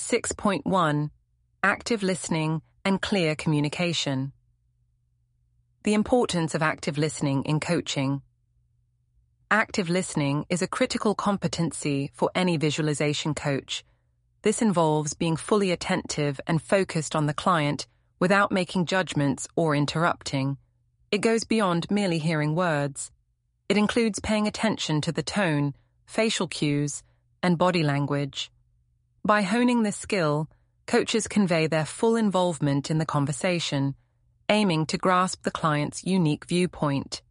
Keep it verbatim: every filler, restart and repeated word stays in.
six point one. Active listening and clear communication. The importance of active listening in coaching. Active listening is a critical competency for any visualization coach. This involves being fully attentive and focused on the client without making judgments or interrupting. It goes beyond merely hearing words. It includes paying attention to the tone, facial cues, and body language. By honing this skill, coaches convey their full involvement in the conversation, aiming to grasp the client's unique viewpoint.